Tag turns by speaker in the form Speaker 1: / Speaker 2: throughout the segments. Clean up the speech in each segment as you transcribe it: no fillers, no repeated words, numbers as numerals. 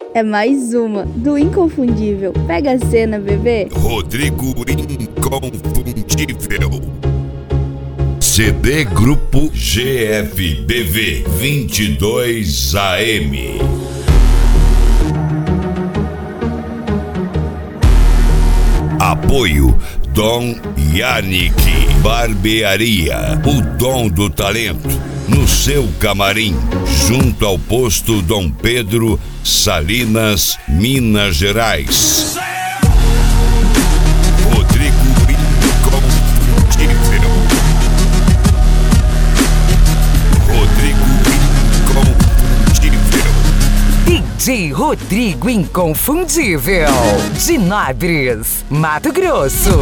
Speaker 1: É mais uma do Inconfundível. Pega a cena, bebê.
Speaker 2: Rodrigo Inconfundível. CD Grupo GFBV 22 AM. Apoio Dom Yannick Barbearia, o dom do talento, no seu camarim, junto ao posto Dom Pedro, Salinas, Minas Gerais. Rodrigo Inconfundível. Rodrigo Inconfundível.
Speaker 3: DJ Rodrigo Inconfundível, de Nabres, Mato Grosso.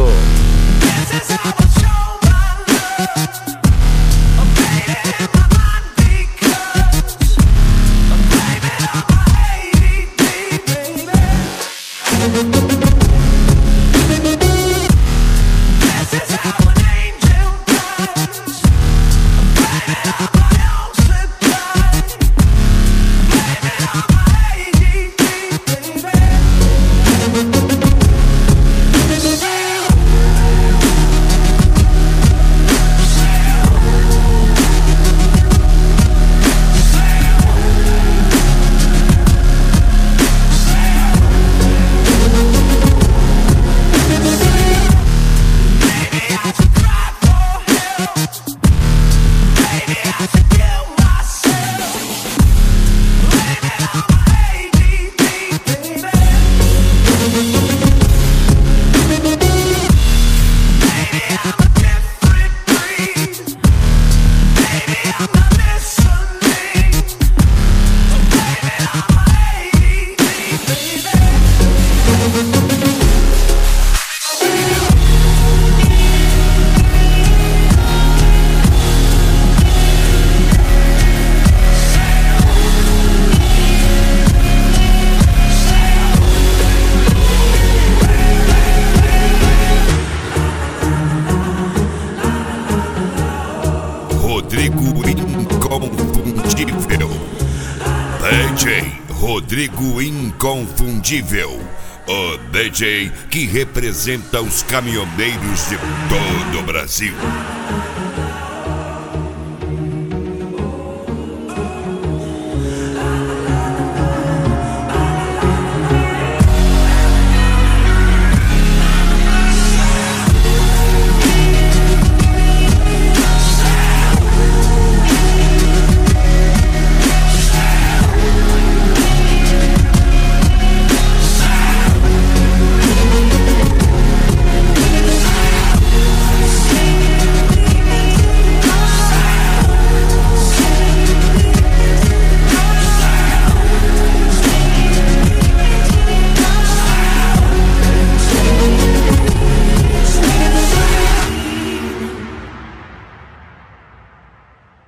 Speaker 2: Rodrigo Inconfundível. DJ Rodrigo Inconfundível, o DJ que representa os caminhoneiros de todo o Brasil.